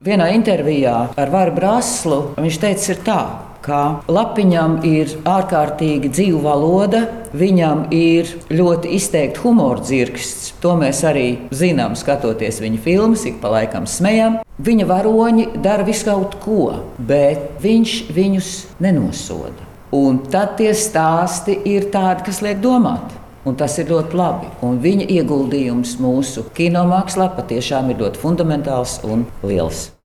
Vienā intervijā ar Varu Braslu viņš teica, ir tā, ka Lapiņam ir ārkārtīgi dzīva valoda, viņam ir ļoti izteikti humora dzirksts. To mēs arī zinām, skatoties viņa filmas, ik pa laikam smējam. Viņa varoņi dara visu kaut ko, bet viņš viņus nenosoda. Un tad tie stāsti ir tādi, kas liek domāt. Un tas ir ļoti labi. Un viņa ieguldījums mūsu kinomākslā patiešām ir ļoti fundamentāls un liels.